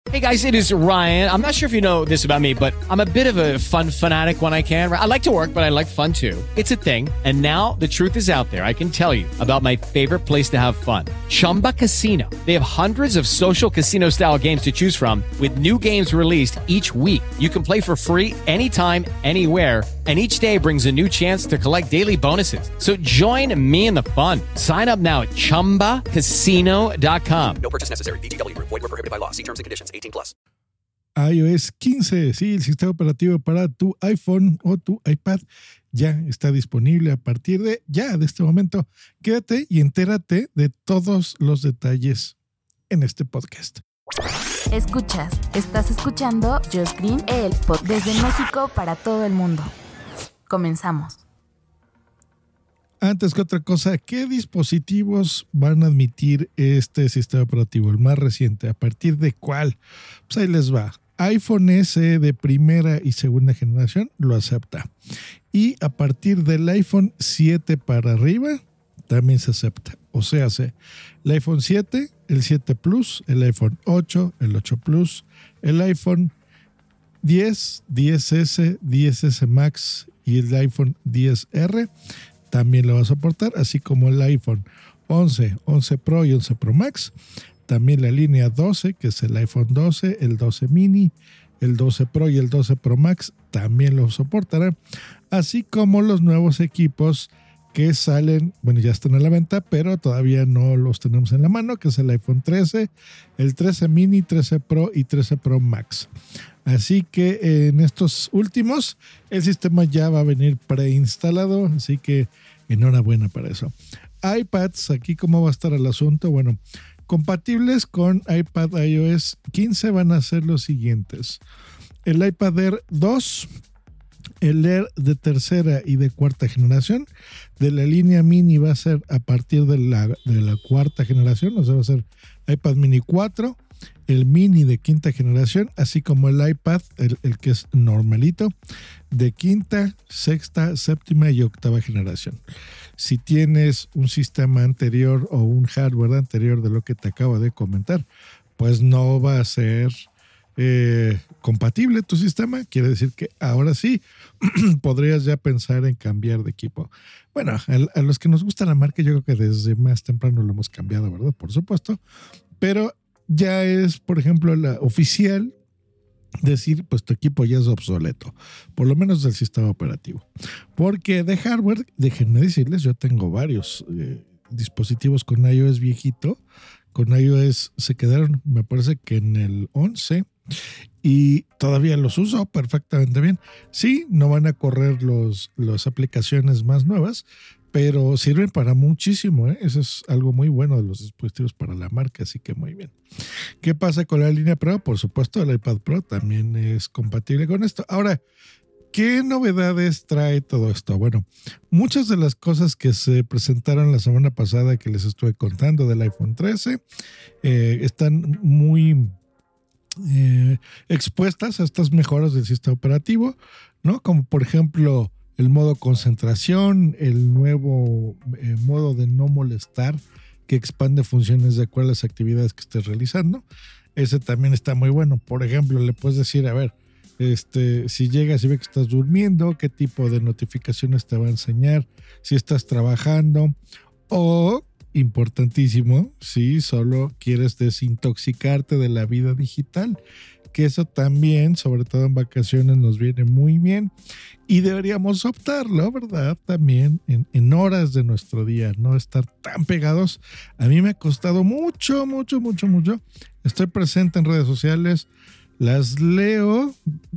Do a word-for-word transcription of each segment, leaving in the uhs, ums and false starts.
Hey guys, it is Ryan. I'm not sure if you know this about me, but I'm a bit of a fun fanatic when I can. I like to work, but I like fun too. It's a thing. And now the truth is out there. I can tell you about my favorite place to have fun. Chumba Casino. They have hundreds of social casino style games to choose from with new games released each week. You can play for free anytime, anywhere. And each day brings a new chance to collect daily bonuses. So join me in the fun. Sign up now at chumba casino dot com. No purchase necessary. V G W. Void where prohibited by law. See terms and conditions. eighteen plus. iOS quince, sí, el sistema operativo para tu iPhone o tu iPad ya está disponible a partir de ya, de este momento. Quédate y entérate de todos los detalles en este podcast. Escuchas, estás escuchando Just Green, el podcast desde México para todo el mundo. Comenzamos. Antes que otra cosa, ¿qué dispositivos van a admitir este sistema operativo, el más reciente? ¿A partir de cuál? Pues ahí les va. iPhone S de primera y segunda generación lo acepta. Y a partir del iPhone siete para arriba también se acepta. O sea, el iPhone siete, el siete Plus, el iPhone ocho, el ocho Plus, el iPhone diez, diez ese, diez ese Max y el iPhone diez R también lo va a soportar, así como el iPhone once, once Pro y once Pro Max. También la línea doce, que es el iPhone doce, el doce mini, el doce Pro y el doce Pro Max también lo soportarán, así como los nuevos equipos que salen, bueno, ya están a la venta, pero todavía no los tenemos en la mano, que es el iPhone trece, el trece mini, trece Pro y trece Pro Max. Así que en estos últimos el sistema ya va a venir preinstalado, así que enhorabuena para eso. iPads, aquí cómo va a estar el asunto. Bueno, compatibles con iPad iOS quince van a ser los siguientes: el iPad Air dos, el Air de tercera y de cuarta generación. De la línea mini va a ser a partir de la, de la cuarta generación, o sea, va a ser iPad mini cuatro, el mini de quinta generación, así como el iPad, el, el que es normalito, de quinta, sexta, séptima y octava generación. Si tienes un sistema anterior o un hardware anterior de lo que te acabo de comentar, pues no va a ser eh, compatible tu sistema. Quiere decir que ahora sí podrías ya pensar en cambiar de equipo. Bueno, a, a los que nos gusta la marca, yo creo que desde más temprano lo hemos cambiado, ¿verdad? Por supuesto. Pero ya es, por ejemplo, la oficial decir, pues tu equipo ya es obsoleto, por lo menos del sistema operativo. Porque de hardware, déjenme decirles, yo tengo varios eh, dispositivos con iOS viejito. Con iOS se quedaron, me parece que en el once, y todavía los uso perfectamente bien. Sí, no van a correr los, las aplicaciones más nuevas, pero sirven para muchísimo, ¿eh? Eso es algo muy bueno de los dispositivos para la marca, así que muy bien. ¿Qué pasa con la línea Pro? Por supuesto, el iPad Pro también es compatible con esto. Ahora, ¿qué novedades trae todo esto? Bueno, muchas de las cosas que se presentaron la semana pasada que les estuve contando del iPhone trece eh, están muy eh, expuestas a estas mejoras del sistema operativo, ¿no? Como por ejemplo el modo concentración, el nuevo eh, modo de no molestar que expande funciones de acuerdo a las actividades que estés realizando. Ese también está muy bueno. Por ejemplo, le puedes decir, a ver, Este, si llegas y ve que estás durmiendo, qué tipo de notificaciones te va a enseñar, si estás trabajando o, importantísimo, si solo quieres desintoxicarte de la vida digital, que eso también, sobre todo en vacaciones, nos viene muy bien y deberíamos optarlo, ¿verdad? También en, en horas de nuestro día, no estar tan pegados. A mí me ha costado mucho, mucho, mucho, mucho. Estoy presente en redes sociales, las leo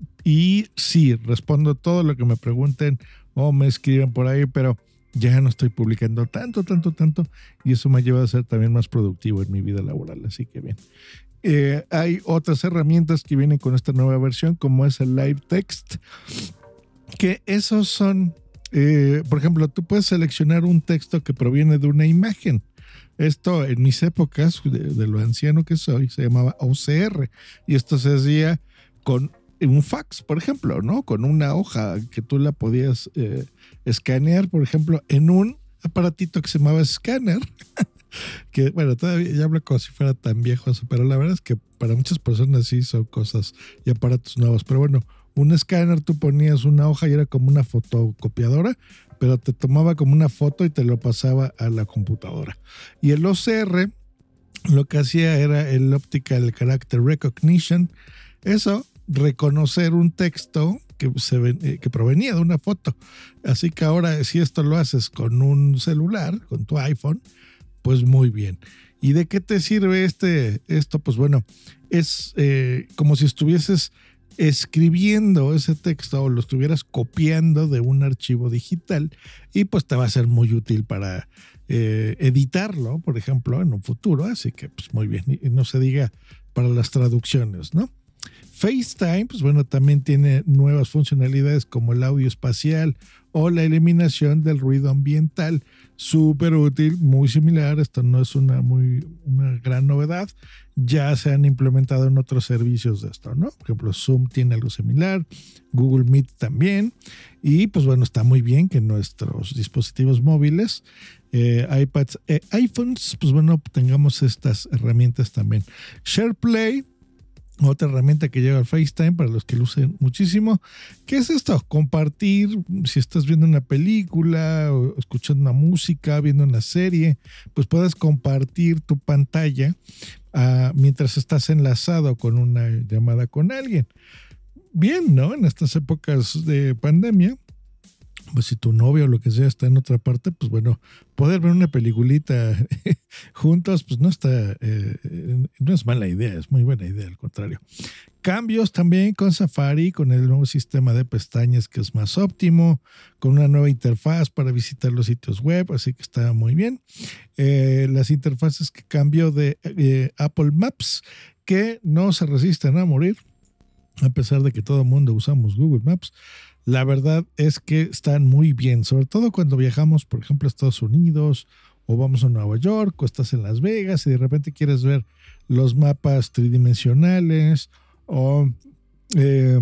y sí, respondo todo lo que me pregunten o me escriben por ahí, pero ya no estoy publicando tanto, tanto, tanto y eso me ha llevado a ser también más productivo en mi vida laboral, así que bien. Eh, hay otras herramientas que vienen con esta nueva versión, como es el Live Text, que esos son, eh, por ejemplo, tú puedes seleccionar un texto que proviene de una imagen. Esto en mis épocas, de, de lo anciano que soy, se llamaba O C R y esto se hacía con un fax, por ejemplo, ¿no? Con una hoja que tú la podías eh, escanear, por ejemplo, en un aparatito que se llamaba escáner que bueno, todavía ya hablo como si fuera tan viejo, pero la verdad es que para muchas personas sí son cosas y aparatos nuevos. Pero bueno, un escáner, tú ponías una hoja y era como una fotocopiadora, pero te tomaba como una foto y te lo pasaba a la computadora. Y el O C R lo que hacía era el Optical Character Recognition, eso, reconocer un texto que, se, que provenía de una foto. Así que ahora, si esto lo haces con un celular, con tu iPhone, pues muy bien. ¿Y de qué te sirve este, esto? Pues bueno, es eh, como si estuvieses escribiendo ese texto o lo estuvieras copiando de un archivo digital y pues te va a ser muy útil para eh, editarlo, por ejemplo, en un futuro. Así que pues muy bien, y no se diga para las traducciones, ¿no? FaceTime, pues bueno, también tiene nuevas funcionalidades como el audio espacial o la eliminación del ruido ambiental. Súper útil, muy similar. Esto no es una, muy, una gran novedad. Ya se han implementado en otros servicios de esto, ¿no? Por ejemplo, Zoom tiene algo similar, Google Meet también. Y pues bueno, está muy bien que nuestros dispositivos móviles, eh, iPads, eh, iPhones, pues bueno, tengamos estas herramientas también. SharePlay, otra herramienta que lleva el FaceTime para los que lo usen muchísimo. ¿Qué es esto? Compartir, si estás viendo una película o escuchando una música, viendo una serie, pues puedes compartir tu pantalla uh, mientras estás enlazado con una llamada con alguien. Bien, ¿no? En estas épocas de pandemia, pues si tu novio o lo que sea está en otra parte, pues bueno, poder ver una peliculita juntos, pues no está, eh, no es mala idea, es muy buena idea, al contrario. Cambios también con Safari, con el nuevo sistema de pestañas que es más óptimo, con una nueva interfaz para visitar los sitios web, así que está muy bien. Eh, las interfaces que cambió de eh, Apple Maps, que no se resisten a morir, a pesar de que todo el mundo usamos Google Maps. La verdad es que están muy bien, sobre todo cuando viajamos, por ejemplo, a Estados Unidos o vamos a Nueva York o estás en Las Vegas y de repente quieres ver los mapas tridimensionales o eh,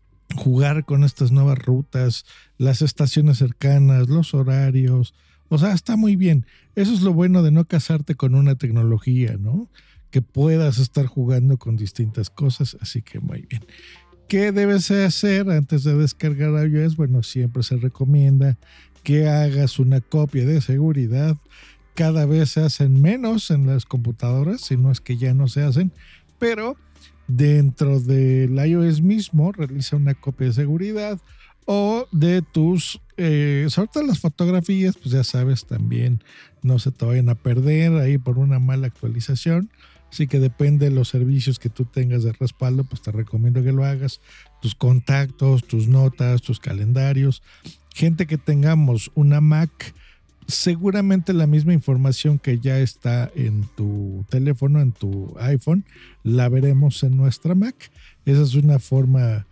jugar con estas nuevas rutas, las estaciones cercanas, los horarios. O sea, está muy bien. Eso es lo bueno de no casarte con una tecnología, ¿no? Que puedas estar jugando con distintas cosas, así que muy bien. ¿Qué debes hacer antes de descargar iOS? Bueno, siempre se recomienda que hagas una copia de seguridad. Cada vez se hacen menos en las computadoras, si no es que ya no se hacen, pero dentro del iOS mismo realiza una copia de seguridad o de tus, eh, sobre todo las fotografías, pues ya sabes, también no se te vayan a perder ahí por una mala actualización. Así que depende de los servicios que tú tengas de respaldo, pues te recomiendo que lo hagas. Tus contactos, tus notas, tus calendarios. Gente que tengamos una Mac, seguramente la misma información que ya está en tu teléfono, en tu iPhone, la veremos en nuestra Mac. Esa es una forma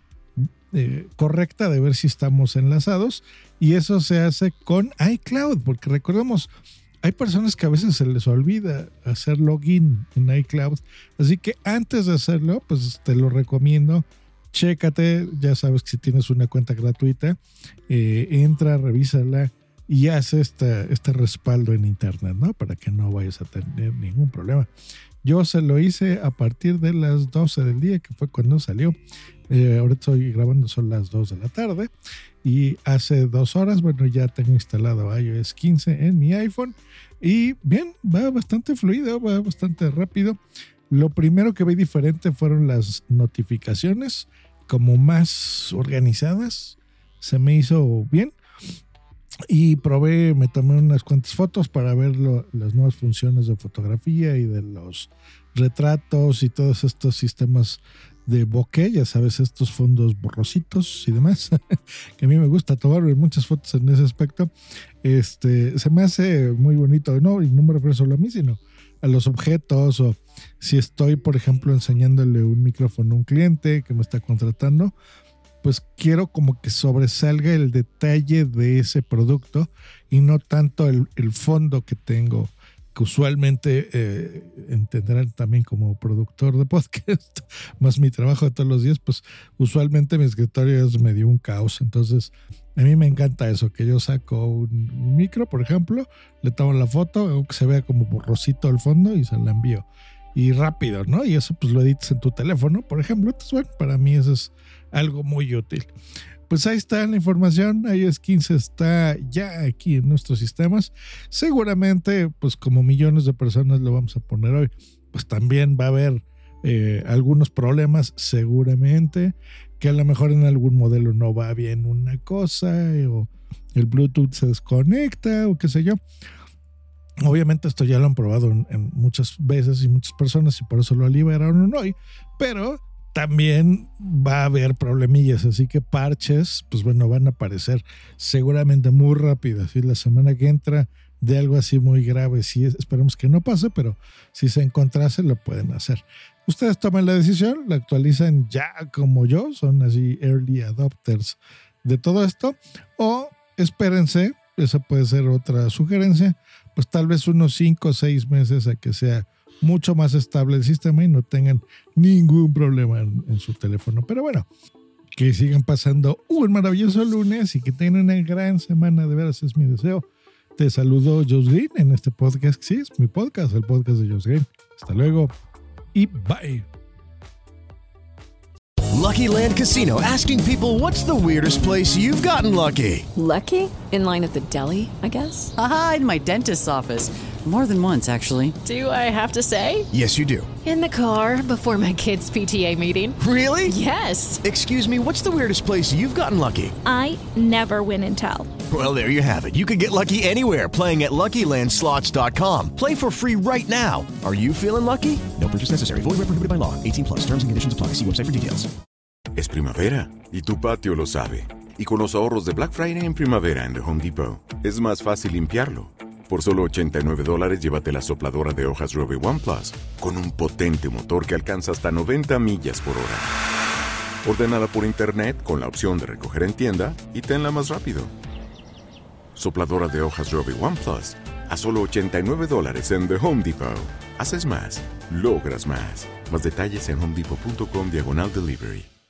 eh, correcta de ver si estamos enlazados. Y eso se hace con iCloud, porque recordemos, hay personas que a veces se les olvida hacer login en iCloud, así que antes de hacerlo, pues te lo recomiendo. Chécate, ya sabes que si tienes una cuenta gratuita, eh, entra, revísala y haz esta, este respaldo en internet, ¿no? Para que no vayas a tener ningún problema. Yo se lo hice a partir de las doce del día, que fue cuando salió. Eh, ahora estoy grabando, son las dos de la tarde. Y hace dos horas, bueno, ya tengo instalado iOS quince en mi iPhone. Y bien, va bastante fluido, va bastante rápido. Lo primero que vi diferente fueron las notificaciones, como más organizadas. Se me hizo bien. Y probé, me tomé unas cuantas fotos para ver lo, las nuevas funciones de fotografía y de los retratos y todos estos sistemas de bokeh, ya sabes, estos fondos borrositos y demás, que a mí me gusta tomar muchas fotos en ese aspecto. Este, se me hace muy bonito, no, y no me refiero solo a mí, sino a los objetos, o si estoy, por ejemplo, enseñándole un micrófono a un cliente que me está contratando, pues quiero como que sobresalga el detalle de ese producto y no tanto el, el fondo que tengo, que usualmente eh, entenderán también como productor de podcast, más mi trabajo de todos los días, pues usualmente mi escritorio es medio un caos. Entonces A mí me encanta eso, que yo saco un, un micro, por ejemplo, le tomo la foto, hago que se vea como borrosito al fondo y se la envío. Y rápido, ¿no? Y eso pues lo editas en tu teléfono, por ejemplo. Entonces, bueno, para mí eso es algo muy útil. Pues ahí está la información. iOS quince está ya aquí en nuestros sistemas. Seguramente, pues como millones de personas lo vamos a poner hoy, pues también va a haber eh, algunos problemas, seguramente, que a lo mejor en algún modelo no va bien una cosa, eh, o el Bluetooth se desconecta, o qué sé yo. Obviamente esto ya lo han probado en, en muchas veces y muchas personas y por eso lo liberaron hoy, pero también va a haber problemillas, así que parches, pues bueno, van a aparecer seguramente muy rápido. Así la semana que entra de algo así muy grave, sí, esperemos que no pase, pero si se encontrase lo pueden hacer. Ustedes toman la decisión, la actualizan ya como yo, son así early adopters de todo esto, o espérense, esa puede ser otra sugerencia, pues tal vez unos cinco o seis meses a que sea mucho más estable el sistema y no tengan ningún problema en, en su teléfono. Pero bueno, que sigan pasando un maravilloso lunes y que tengan una gran semana, de veras es mi deseo. Te saludo Josh Green en este podcast, sí, es mi podcast, el podcast de Josh Green. Hasta luego y bye. Lucky Land Casino, asking people, what's the weirdest place you've gotten lucky? Lucky? In line at the deli, I guess? Aha, in my dentist's office. More than once, actually. Do I have to say? Yes, you do. In the car before my kids' P T A meeting. Really? Yes. Excuse me, what's the weirdest place you've gotten lucky? I never win and tell. Well, there you have it. You can get lucky anywhere, playing at Lucky Land Slots dot com. Play for free right now. Are you feeling lucky? No purchase necessary. Void where prohibited by law. eighteen plus. Terms and conditions apply. See website for details. Es primavera y tu patio lo sabe. Y con los ahorros de Black Friday en primavera en The Home Depot, es más fácil limpiarlo. Por solo ochenta y nueve dólares, llévate la sopladora de hojas Robe One Plus con un potente motor que alcanza hasta noventa millas por hora. Ordénala por internet con la opción de recoger en tienda y tenla más rápido. Sopladora de hojas Robe One Plus a solo ochenta y nueve dólares en The Home Depot. Haces más, logras más. Más detalles en homedepot punto com diagonal delivery.